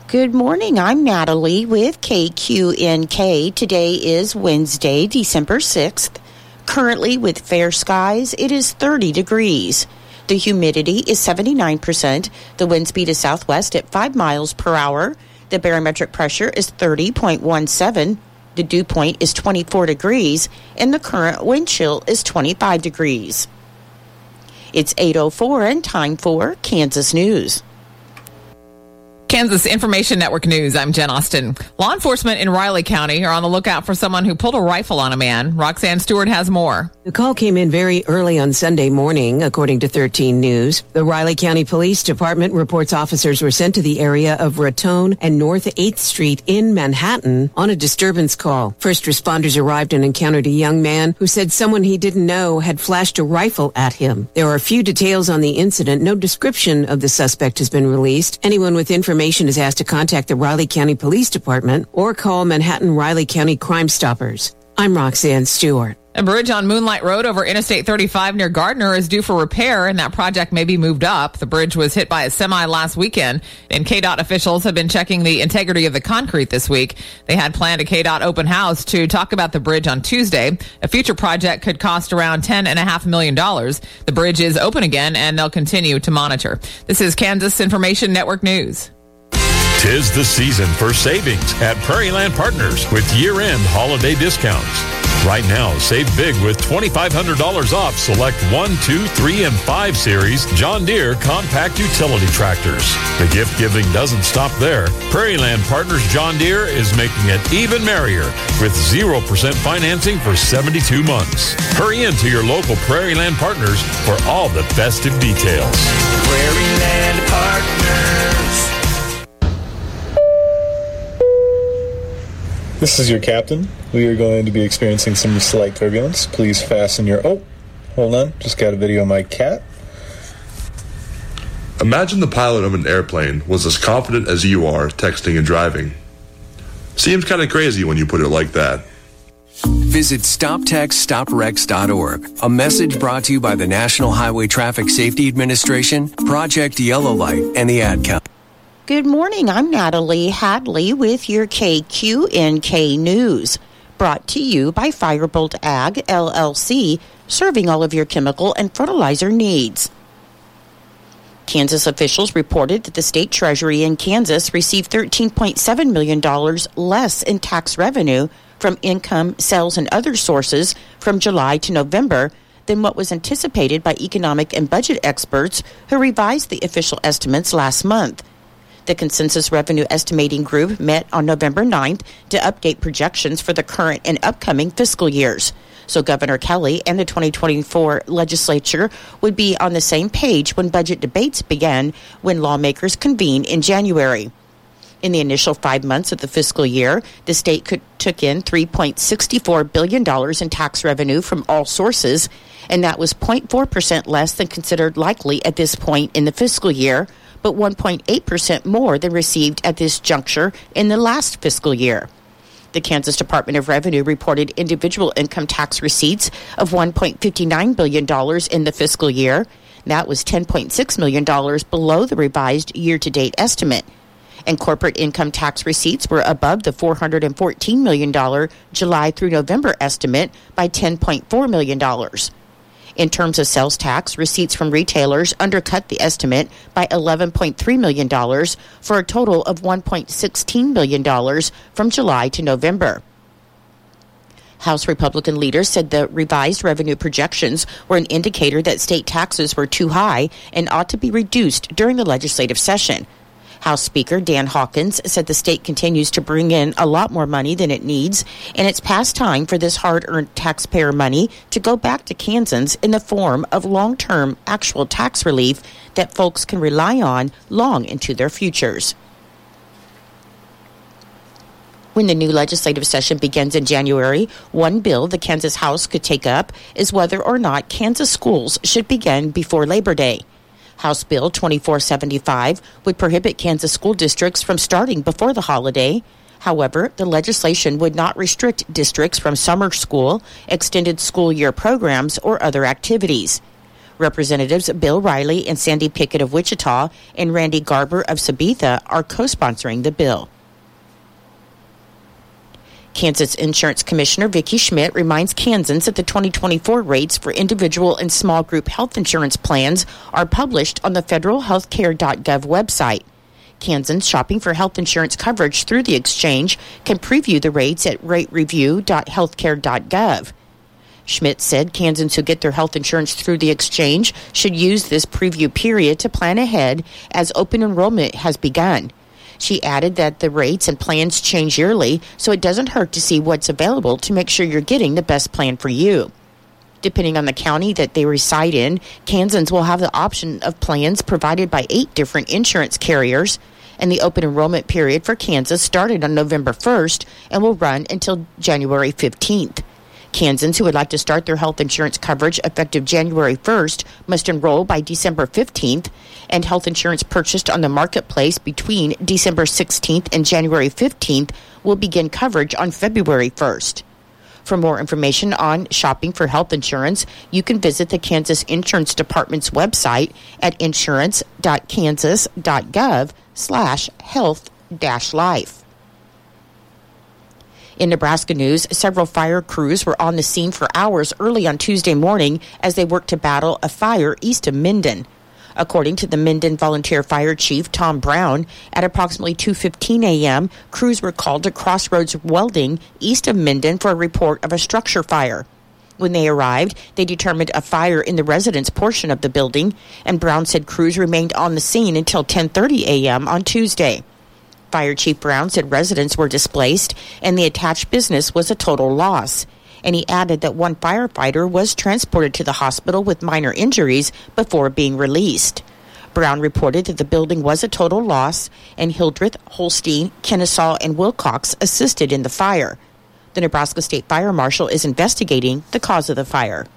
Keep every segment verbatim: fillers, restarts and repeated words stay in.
Good morning. I'm Natalie with K Q N K. Today is Wednesday, December sixth. Currently with fair skies, it is thirty degrees. The humidity is seventy-nine percent. The wind speed is southwest at five miles per hour. The barometric pressure is thirty point one seven. The dew point is twenty-four degrees, and the current wind chill is twenty-five degrees. It's eight oh four and time for Kansas News. Kansas Information Network News, I'm Jen Austin. Law enforcement in Riley County are on the lookout for someone who pulled a rifle on a man. Roxanne Stewart has more. The call came in very early on Sunday morning, according to thirteen News. The Riley County Police Department reports officers were sent to the area of Raton and North eighth Street in Manhattan on a disturbance call. First responders arrived and encountered a young man who said someone he didn't know had flashed a rifle at him. There are few details on the incident. No description of the suspect has been released. Anyone with information is asked to contact the Riley County Police Department or call Manhattan Riley County Crime Stoppers. I'm Roxanne Stewart. A bridge on Moonlight Road over Interstate thirty-five near Gardner is due for repair, and that project may be moved up. The bridge was hit by a semi last weekend, and K DOT officials have been checking the integrity of the concrete this week. They had planned a K DOT open house to talk about the bridge on Tuesday. A future project could cost around ten point five million dollars. The bridge is open again, and they'll continue to monitor. This is Kansas Information Network News. Tis the season for savings at Prairie Land Partners with year-end holiday discounts. Right now, save big with two thousand five hundred dollars off select one, two, three, and five series John Deere compact utility tractors. The gift giving doesn't stop there. Prairie Land Partners John Deere is making it even merrier with zero percent financing for seventy-two months. Hurry into your local Prairie Land Partners for all the festive details. Prairie Land Partners. This is your captain. We are going to be experiencing some slight turbulence. Please fasten your... Oh, hold on. Just got a video of my cat. Imagine the pilot of an airplane was as confident as you are texting and driving. Seems kind of crazy when you put it like that. Visit stop text stop wrecks dot org. A message brought to you by the National Highway Traffic Safety Administration, Project Yellow Light, and the Ad Council. Good morning. I'm Natalie Hadley with your K Q N K News. Brought to you by Firebolt Ag, L L C, serving all of your chemical and fertilizer needs. Kansas officials reported that the state treasury in Kansas received thirteen point seven million dollars less in tax revenue from income, sales, and other sources from July to November than what was anticipated by economic and budget experts who revised the official estimates last month. The Consensus Revenue Estimating Group met on November ninth to update projections for the current and upcoming fiscal years. So Governor Kelly and the twenty twenty-four legislature would be on the same page when budget debates began when lawmakers convene in January. In the initial five months of the fiscal year, the state could, took in three point six four billion dollars in tax revenue from all sources, and that was zero point four percent less than considered likely at this point in the fiscal year, but one point eight percent more than received at this juncture in the last fiscal year. The Kansas Department of Revenue reported individual income tax receipts of one point five nine billion dollars in the fiscal year. That was ten point six million dollars below the revised year-to-date estimate. And corporate income tax receipts were above the four hundred fourteen million dollars July through November estimate by ten point four million dollars. In terms of sales tax, receipts from retailers undercut the estimate by eleven point three million dollars for a total of one point one six billion dollars from July to November. House Republican leaders said the revised revenue projections were an indicator that state taxes were too high and ought to be reduced during the legislative session. House Speaker Dan Hawkins said the state continues to bring in a lot more money than it needs, and it's past time for this hard-earned taxpayer money to go back to Kansans in the form of long-term actual tax relief that folks can rely on long into their futures. When the new legislative session begins in January, one bill the Kansas House could take up is whether or not Kansas schools should begin before Labor Day. House Bill twenty-four seventy-five would prohibit Kansas school districts from starting before the holiday. However, the legislation would not restrict districts from summer school, extended school year programs, or other activities. Representatives Bill Riley and Sandy Pickett of Wichita and Randy Garber of Sabetha are co-sponsoring the bill. Kansas Insurance Commissioner Vicki Schmidt reminds Kansans that the twenty twenty-four rates for individual and small group health insurance plans are published on the federal healthcare dot gov website. Kansans shopping for health insurance coverage through the exchange can preview the rates at rate review dot healthcare dot gov. Schmidt said Kansans who get their health insurance through the exchange should use this preview period to plan ahead as open enrollment has begun. She added that the rates and plans change yearly, so it doesn't hurt to see what's available to make sure you're getting the best plan for you. Depending on the county that they reside in, Kansans will have the option of plans provided by eight different insurance carriers, and the open enrollment period for Kansas started on November first and will run until January fifteenth. Kansans who would like to start their health insurance coverage effective January first must enroll by December fifteenth, and health insurance purchased on the marketplace between December sixteenth and January fifteenth will begin coverage on February first. For more information on shopping for health insurance, you can visit the Kansas Insurance Department's website at insurance dot kansas dot gov slash health dash life. In Nebraska news, several fire crews were on the scene for hours early on Tuesday morning as they worked to battle a fire east of Minden. According to the Minden Volunteer Fire Chief, Tom Brown, at approximately two fifteen a.m., crews were called to Crossroads Welding east of Minden for a report of a structure fire. When they arrived, they determined a fire in the residence portion of the building, and Brown said crews remained on the scene until ten thirty a.m. on Tuesday. Fire Chief Brown said residents were displaced and the attached business was a total loss. And he added that one firefighter was transported to the hospital with minor injuries before being released. Brown reported that the building was a total loss, and Hildreth, Holstein, Kennesaw, and Wilcox assisted in the fire. The Nebraska State Fire Marshal is investigating the cause of the fire.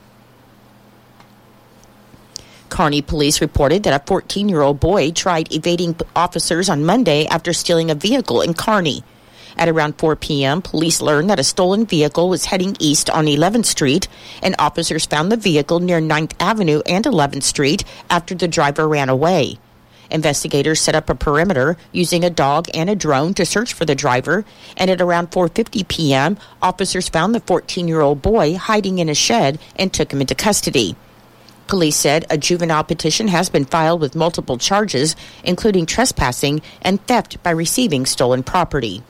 Kearney police reported that a fourteen-year-old boy tried evading officers on Monday after stealing a vehicle in Kearney. At around four p.m., police learned that a stolen vehicle was heading east on eleventh Street, and officers found the vehicle near ninth Avenue and eleventh Street after the driver ran away. Investigators set up a perimeter using a dog and a drone to search for the driver, and at around four fifty p.m., officers found the fourteen-year-old boy hiding in a shed and took him into custody. Police said a juvenile petition has been filed with multiple charges, including trespassing and theft by receiving stolen property.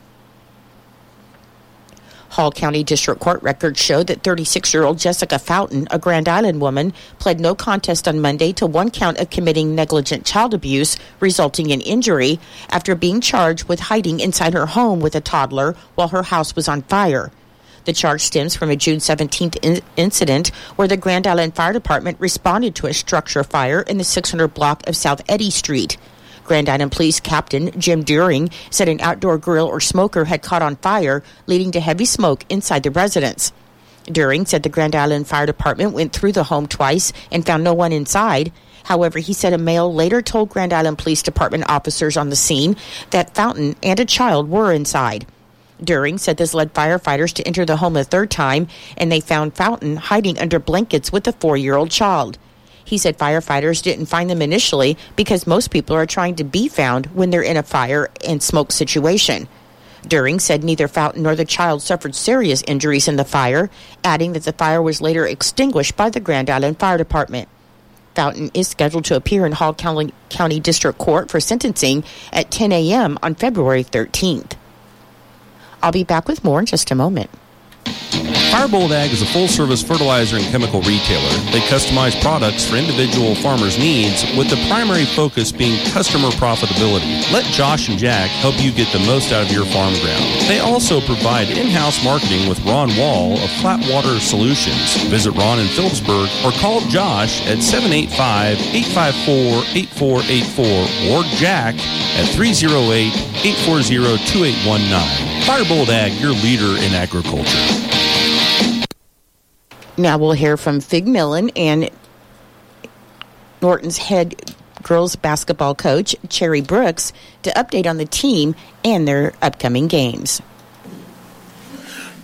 Hall County District Court records show that thirty-six-year-old Jessica Fountain, a Grand Island woman, pled no contest on Monday to one count of committing negligent child abuse resulting in injury after being charged with hiding inside her home with a toddler while her house was on fire. The charge stems from a June seventeenth in- incident where the Grand Island Fire Department responded to a structure fire in the six hundred block of South Eddy Street. Grand Island Police Captain Jim During said an outdoor grill or smoker had caught on fire, leading to heavy smoke inside the residence. During said the Grand Island Fire Department went through the home twice and found no one inside. However, he said a male later told Grand Island Police Department officers on the scene that Fountain and a child were inside. During said this led firefighters to enter the home a third time, and they found Fountain hiding under blankets with a four-year-old child. He said firefighters didn't find them initially because most people are trying to be found when they're in a fire and smoke situation. During said neither Fountain nor the child suffered serious injuries in the fire, adding that the fire was later extinguished by the Grand Island Fire Department. Fountain is scheduled to appear in Hall County, County District Court for sentencing at ten a.m. on February thirteenth. I'll be back with more in just a moment. Firebolt Ag is a full-service fertilizer and chemical retailer. They customize products for individual farmers' needs, with the primary focus being customer profitability. Let Josh and Jack help you get the most out of your farm ground. They also provide in-house marketing with Ron Wall of Flatwater Solutions. Visit Ron in Phillipsburg or call Josh at seven eight five, eight five four, eight four eight four or Jack at three oh eight, eight four zero, two eight one nine. Firebolt Ag, your leader in agriculture. Now we'll hear from Fig Millen and Norton's head girls basketball coach, Cherry Brooks, to update on the team and their upcoming games.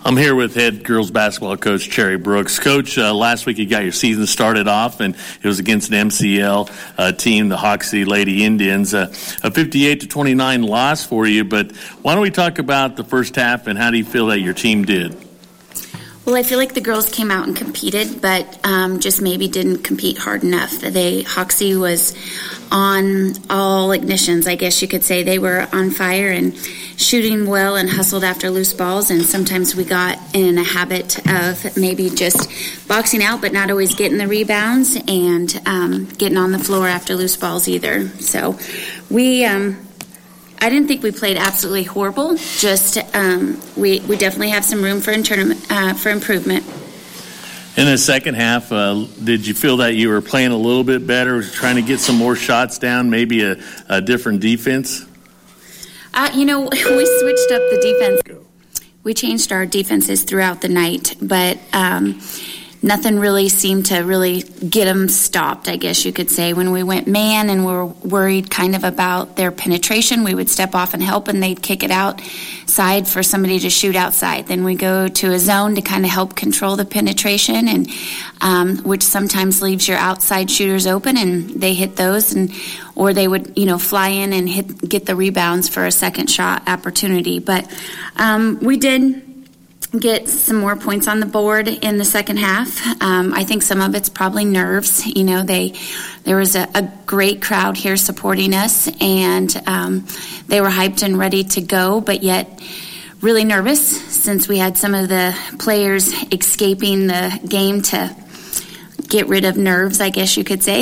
I'm here with head girls basketball coach Cherry Brooks. Coach, uh, last week you got your season started off, and it was against an M C L uh, team, the Hoxie Lady Indians. Uh, a fifty-eight to twenty-nine loss for you, but why don't we talk about the first half and how do you feel that your team did? Well, I feel like the girls came out and competed, but um, just maybe didn't compete hard enough. They Hoxie was on all ignitions, I guess you could say. They were on fire and shooting well and hustled after loose balls, and sometimes we got in a habit of maybe just boxing out but not always getting the rebounds and um, getting on the floor after loose balls either. So we... Um, I didn't think we played absolutely horrible. Just um, we we definitely have some room for inter- uh, for improvement. In the second half, uh, did you feel that you were playing a little bit better, trying to get some more shots down, maybe a, a different defense? Uh, you know, we switched up the defense. We changed our defenses throughout the night, but um, nothing really seemed to really get them stopped, I guess you could say. When we went man and we were worried kind of about their penetration, we would step off and help, and they'd kick it outside for somebody to shoot outside. Then we go to a zone to kind of help control the penetration, and um, which sometimes leaves your outside shooters open, and they hit those, and or they would, you know, fly in and hit get the rebounds for a second shot opportunity. But um, we did get some more points on the board in the second half. Um, I think some of it's probably nerves. You know, they there was a, a great crowd here supporting us, and um, they were hyped and ready to go, but yet really nervous since we had some of the players escaping the game to get rid of nerves, I guess you could say.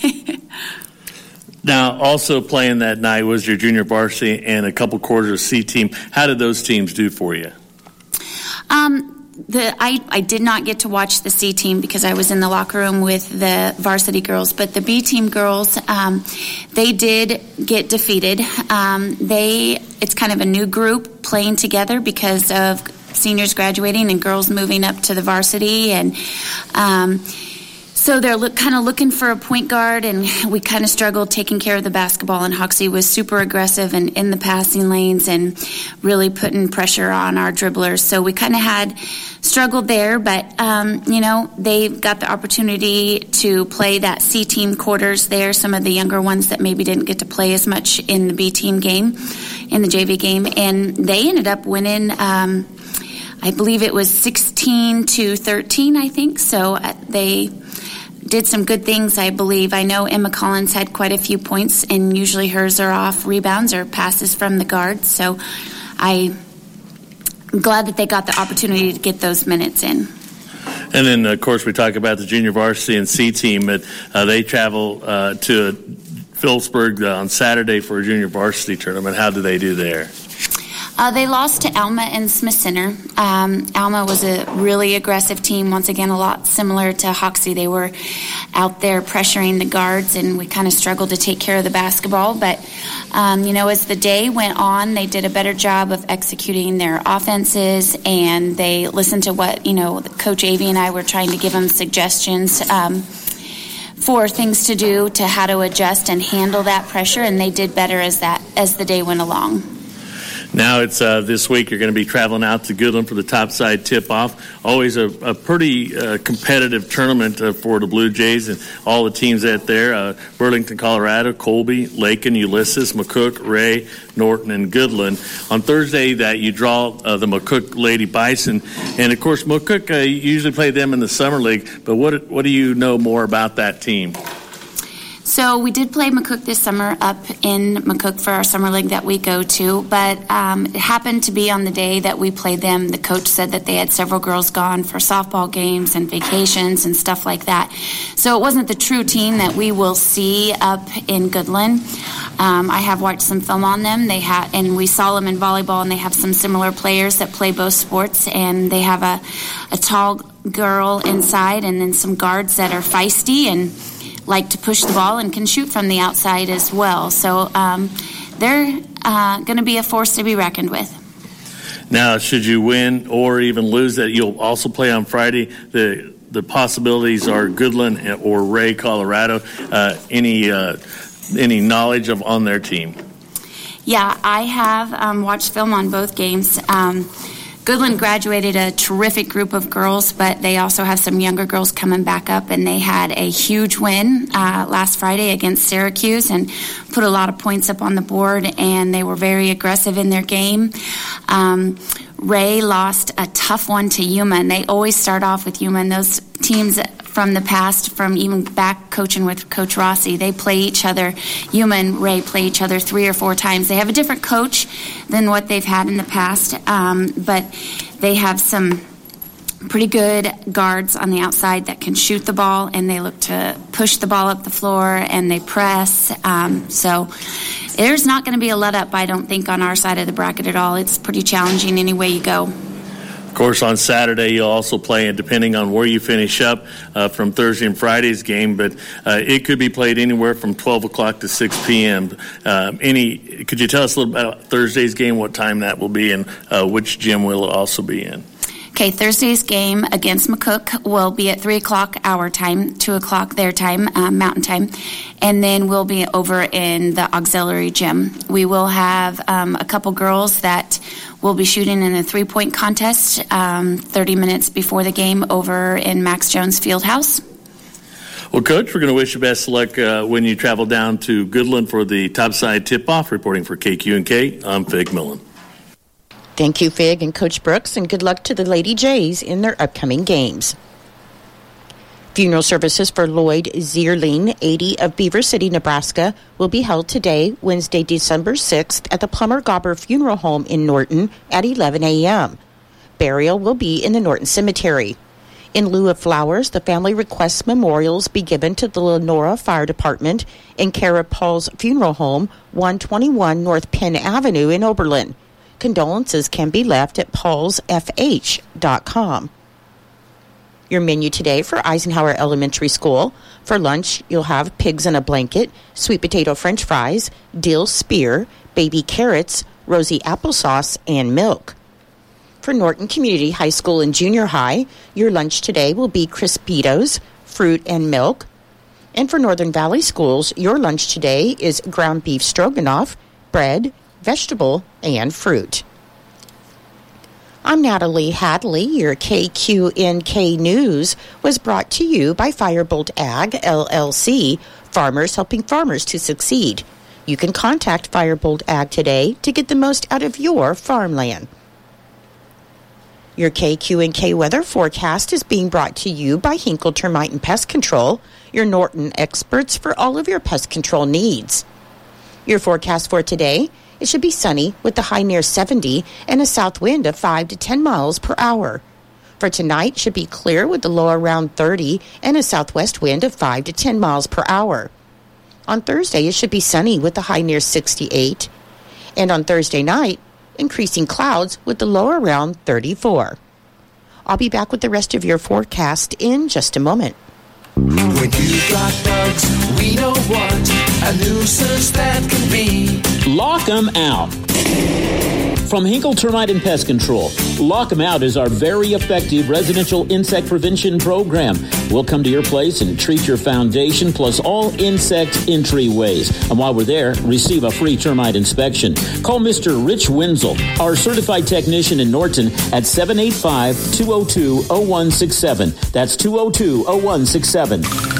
Now, also playing that night was your junior varsity and a couple quarters of C team. How did those teams do for you? Um, the I, I did not get to watch the C team because I was in the locker room with the varsity girls, but the B team girls, um, they did get defeated. Um, they it's kind of a new group playing together because of seniors graduating and girls moving up to the varsity, and um, so they're look, kind of looking for a point guard, and we kind of struggled taking care of the basketball, and Hoxie was super aggressive and in the passing lanes and really putting pressure on our dribblers. So we kind of had struggled there, but, um, you know, they got the opportunity to play that C team quarters there, some of the younger ones that maybe didn't get to play as much in the B team game, in the J V game, and they ended up winning, um, I believe it was sixteen to thirteen, I think, so they did some good things, I believe. I know Emma Collins had quite a few points, and usually hers are off rebounds or passes from the guards. So I'm glad that they got the opportunity to get those minutes in. And then, of course, we talk about the junior varsity and C team, but uh, they travel uh, to Phillipsburg uh, on Saturday for a junior varsity tournament. How do they do there? Uh, they lost to Alma and Smith Center. Um, Alma was a really aggressive team, once again a lot similar to Hoxie. They were out there pressuring the guards, and we kind of struggled to take care of the basketball. But, um, you know, as the day went on, they did a better job of executing their offenses, and they listened to what, you know, Coach Avey and I were trying to give them suggestions um, for things to do, to how to adjust and handle that pressure, and they did better as that as the day went along. Now it's uh, this week you're going to be traveling out to Goodland for the topside tip-off. Always a, a pretty uh, competitive tournament uh, for the Blue Jays and all the teams out there. Uh, Burlington, Colorado, Colby, Lakin, Ulysses, McCook, Ray, Norton, and Goodland. On Thursday that you draw uh, the McCook Lady Bison. And, of course, McCook, uh, you usually play them in the Summer League. But what, what do you know more about that team? So we did play McCook this summer up in McCook for our summer league that we go to, but um, it happened to be on the day that we played them. The coach said that they had several girls gone for softball games and vacations and stuff like that. So it wasn't the true team that we will see up in Goodland. Um, I have watched some film on them. They have, and we saw them in volleyball, and they have some similar players that play both sports, and they have a, a tall girl inside and then some guards that are feisty and like to push the ball and can shoot from the outside as well. So um, they're uh, going to be a force to be reckoned with. Now, should you win or even lose that, you'll also play on Friday. The the possibilities are Goodland or Ray, Colorado. Uh, any uh, any knowledge of on their team? Yeah, I have um, watched film on both games. Um, Goodland graduated a terrific group of girls, but they also have some younger girls coming back up, and they had a huge win uh, last Friday against Syracuse and put a lot of points up on the board, and they were very aggressive in their game. Um, Ray lost a tough one to Yuma, and they always start off with Yuma, and those teams from the past, from even back coaching with Coach Rossi, they play each other. Yuma and Ray play each other three or four times. They have a different coach than what they've had in the past, um, but they have some pretty good guards on the outside that can shoot the ball, and they look to push the ball up the floor, and they press. Um, so there's not going to be a let up, I don't think, on our side of the bracket at all. It's pretty challenging any way you go. Of course, on Saturday, you'll also play, and depending on where you finish up uh, from Thursday and Friday's game, but uh, it could be played anywhere from twelve o'clock to six p.m. Uh, any, could you tell us a little about Thursday's game, what time that will be, and uh, which gym will it also be in? Okay, Thursday's game against McCook will be at three o'clock our time, two o'clock their time, uh, Mountain Time, and then we'll be over in the auxiliary gym. We will have um, a couple girls that will be shooting in a three-point contest um, thirty minutes before the game over in Max Jones Fieldhouse. Well, Coach, we're going to wish you best of luck uh, when you travel down to Goodland for the topside tip-off. Reporting for K Q and K, I'm Fig Millen. Thank you, Fig and Coach Brooks, and good luck to the Lady Jays in their upcoming games. Funeral services for Lloyd Zierling, eighty, of Beaver City, Nebraska, will be held today, Wednesday, December sixth, at the Plummer Gobber Funeral Home in Norton at eleven a.m. Burial will be in the Norton Cemetery. In lieu of flowers, the family requests memorials be given to the Lenora Fire Department in care of Paul's Funeral Home, one twenty-one North Penn Avenue in Oberlin. Condolences can be left at pauls f h dot com. Your menu today for Eisenhower Elementary School. For lunch, you'll have pigs in a blanket, sweet potato french fries, dill spear, baby carrots, rosy applesauce, and milk. For Norton Community High School and Junior High, your lunch today will be Crispitos, fruit and milk. And for Northern Valley Schools, your lunch today is ground beef stroganoff, bread, vegetable, and fruit. I'm Natalie Hadley. Your K Q N K News was brought to you by Firebolt Ag, L L C, farmers helping farmers to succeed. You can contact Firebolt Ag today to get the most out of your farmland. Your K Q N K weather forecast is being brought to you by Hinkle Termite and Pest Control, your Norton experts for all of your pest control needs. Your forecast for today: it should be sunny with the high near seventy and a south wind of five to ten miles per hour. For tonight, it should be clear with the low around thirty and a southwest wind of five to ten miles per hour. On Thursday, it should be sunny with the high near sixty-eight. And on Thursday night, increasing clouds with the low around thirty-four. I'll be back with the rest of your forecast in just a moment. When you've got bugs, we know what a nuisance that can be. Lock 'em out. From Hinkle Termite and Pest Control, Lock 'em Out is our very effective residential insect prevention program. We'll come to your place and treat your foundation plus all insect entryways. And while we're there, receive a free termite inspection. Call Mister Rich Wenzel, our certified technician in Norton, at seven eight five, two oh two, oh one six seven. That's two oh two, oh one six seven.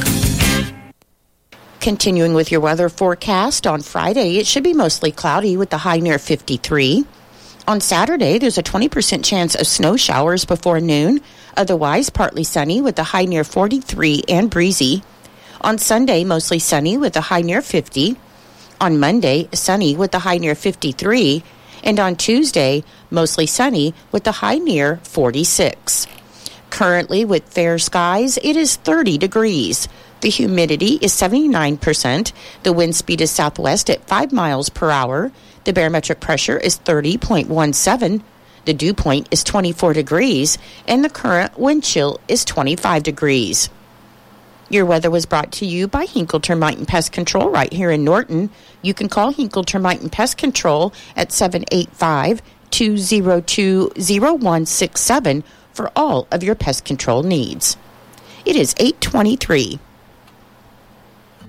Continuing with your weather forecast, on Friday, it should be mostly cloudy with the high near fifty-three. On Saturday, there's a twenty percent chance of snow showers before noon. Otherwise, partly sunny with the high near forty-three and breezy. On Sunday, mostly sunny with the high near fifty. On Monday, sunny with the high near fifty-three. And on Tuesday, mostly sunny with the high near forty-six. Currently, with fair skies, it is thirty degrees. The humidity is seventy-nine percent. The wind speed is southwest at five miles per hour. The barometric pressure is thirty point one seven. The dew point is twenty-four degrees. And the current wind chill is twenty-five degrees. Your weather was brought to you by Hinkle Termite and Pest Control right here in Norton. You can call Hinkle Termite and Pest Control at seven eight five, two oh two, oh one six seven for all of your pest control needs. It is eight twenty-three.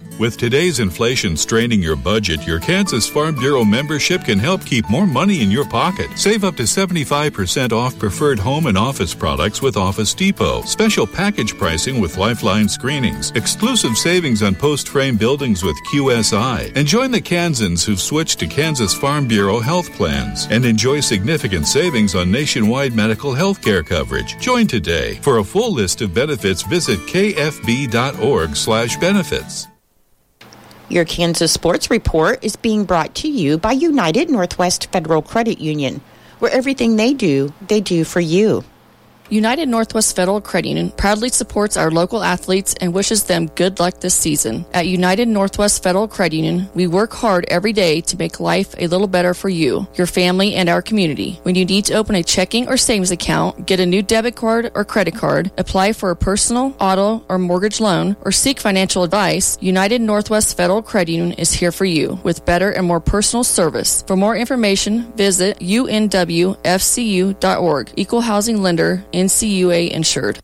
With today's inflation straining your budget, your Kansas Farm Bureau membership can help keep more money in your pocket. Save up to seventy-five percent off preferred home and office products with Office Depot. Special package pricing with Lifeline screenings. Exclusive savings on post-frame buildings with Q S I. And join the Kansans who've switched to Kansas Farm Bureau health plans. And enjoy significant savings on nationwide medical health care coverage. Join today. For a full list of benefits, visit k f b dot org slash benefits. Your Kansas Sports Report is being brought to you by United Northwest Federal Credit Union, where everything they do, they do for you. United Northwest Federal Credit Union proudly supports our local athletes and wishes them good luck this season. At United Northwest Federal Credit Union, we work hard every day to make life a little better for you, your family, and our community. When you need to open a checking or savings account, get a new debit card or credit card, apply for a personal, auto, or mortgage loan, or seek financial advice, United Northwest Federal Credit Union is here for you with better and more personal service. For more information, visit u n w f c u dot org. Equal Housing Lender, N C U A insured.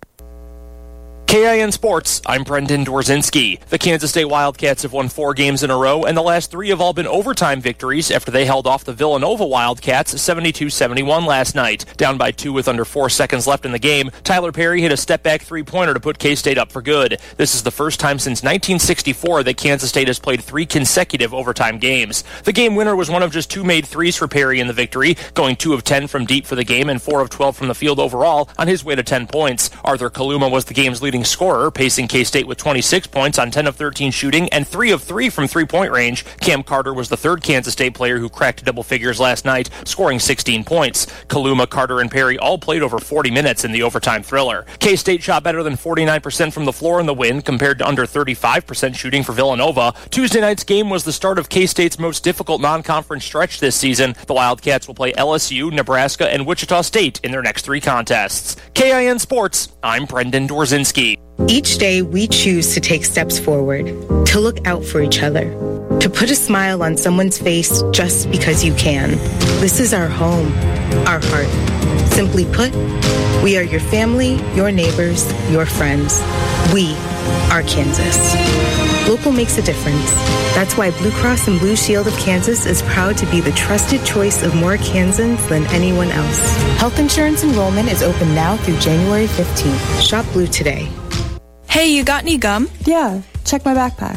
K I N Sports, I'm Brendan Dorzinski. The Kansas State Wildcats have won four games in a row, and the last three have all been overtime victories after they held off the Villanova Wildcats seventy-two seventy-one last night. Down by two with under four seconds left in the game, Tyler Perry hit a step-back three-pointer to put K-State up for good. This is the first time since nineteen sixty-four that Kansas State has played three consecutive overtime games. The game winner was one of just two made threes for Perry in the victory, going two of ten from deep for the game and four of twelve from the field overall on his way to ten points. Arthur Kaluma was the game's leading scorer, pacing K-State with twenty-six points on ten of thirteen shooting and three of three from three-point range. Cam Carter was the third Kansas State player who cracked double figures last night, scoring sixteen points. Kaluma, Carter, and Perry all played over forty minutes in the overtime thriller. K-State shot better than forty-nine percent from the floor in the win, compared to under thirty-five percent shooting for Villanova. Tuesday night's game was the start of K-State's most difficult non-conference stretch this season. The Wildcats will play L S U, Nebraska, and Wichita State in their next three contests. K I N Sports, I'm Brendan Dorzinski. Each day, we choose to take steps forward, to look out for each other, to put a smile on someone's face just because you can. This is our home, our heart. Simply put, we are your family, your neighbors, your friends. We are Kansas. Local makes a difference. That's why Blue Cross and Blue Shield of Kansas is proud to be the trusted choice of more Kansans than anyone else. Health insurance enrollment is open now through January fifteenth. Shop Blue today. Hey, you got any gum? Yeah, check my backpack.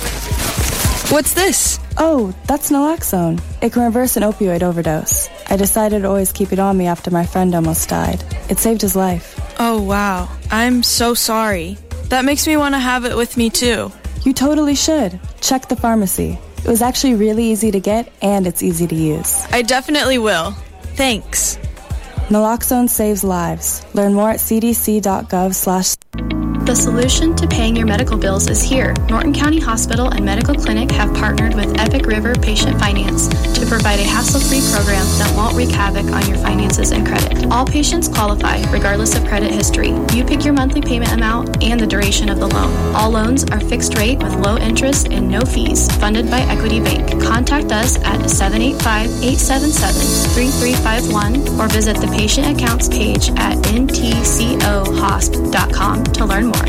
What's this? Oh, that's naloxone. It can reverse an opioid overdose. I decided to always keep it on me after my friend almost died. It saved his life. Oh, wow. I'm so sorry. That makes me want to have it with me, too. You totally should. Check the pharmacy. It was actually really easy to get, and it's easy to use. I definitely will. Thanks. Naloxone saves lives. Learn more at c d c dot gov slash... The solution to paying your medical bills is here. Norton County Hospital and Medical Clinic have partnered with Epic River Patient Finance to provide a hassle-free program that won't wreak havoc on your finances and credit. All patients qualify, regardless of credit history. You pick your monthly payment amount and the duration of the loan. All loans are fixed rate with low interest and no fees, funded by Equity Bank. Contact us at seven eight five, eight seven seven, three three five one or visit the patient accounts page at n t c o hosp dot com to learn more.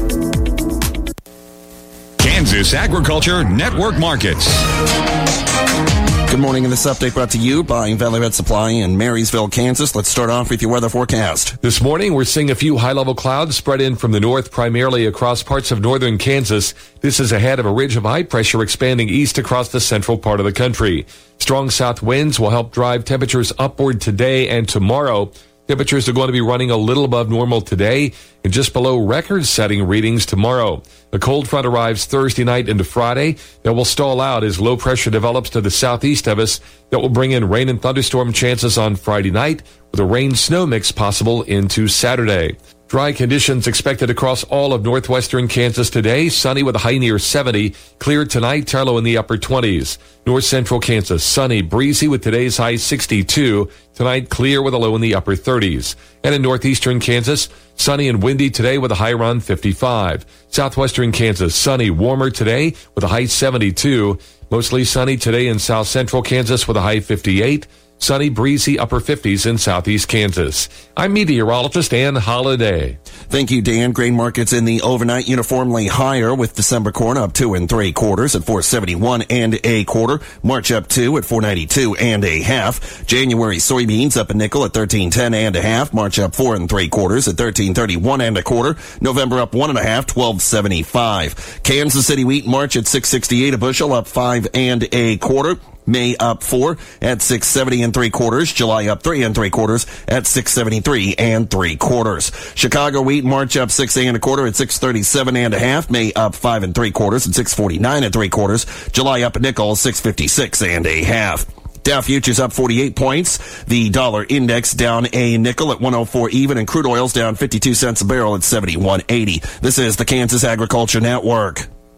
Kansas Agriculture Network Markets. Good morning, and this update brought to you by Valley Red Supply in Marysville, Kansas. Let's start off with your weather forecast. This morning, we're seeing a few high-level clouds spread in from the north, primarily across parts of northern Kansas. This is ahead of a ridge of high pressure expanding east across the central part of the country. Strong south winds will help drive temperatures upward today and tomorrow. Temperatures are going to be running a little above normal today and just below record-setting readings tomorrow. A cold front arrives Thursday night into Friday that will stall out as low pressure develops to the southeast of us that will bring in rain and thunderstorm chances on Friday night with a rain-snow mix possible into Saturday. Dry conditions expected across all of northwestern Kansas today. Sunny with a high near seventy. Clear tonight, tie low in the upper twenties. North central Kansas, sunny, breezy with today's high sixty-two. Tonight, clear with a low in the upper thirties. And in northeastern Kansas, sunny and windy today with a high around fifty-five. Southwestern Kansas, sunny, warmer today with a high seventy-two. Mostly sunny today in south central Kansas with a high fifty-eight. Sunny, breezy, upper fifties in southeast Kansas. I'm meteorologist Ann Holiday. Thank you, Dan. Grain markets in the overnight uniformly higher, with December corn up two and three quarters at four seventy-one and a quarter. March up two at four ninety-two and a half. January soybeans up a nickel at thirteen ten and a half. March up four and three quarters at thirteen thirty-one and a quarter. November up one and a half, twelve seventy-five. Kansas City wheat March at six sixty-eight a bushel, up five and a quarter. May up four at six seventy and three quarters. July up three and three quarters at six seventy-three and three quarters. Chicago wheat March up six and a quarter at six thirty-seven and a half. May up five and three quarters at six forty-nine and three quarters. July up a nickel, six fifty-six and a half. Dow futures up forty-eight points. The dollar index down a nickel at one oh four even, and crude oil's down fifty-two cents a barrel at seventy-one eighty. This is the Kansas Agriculture Network.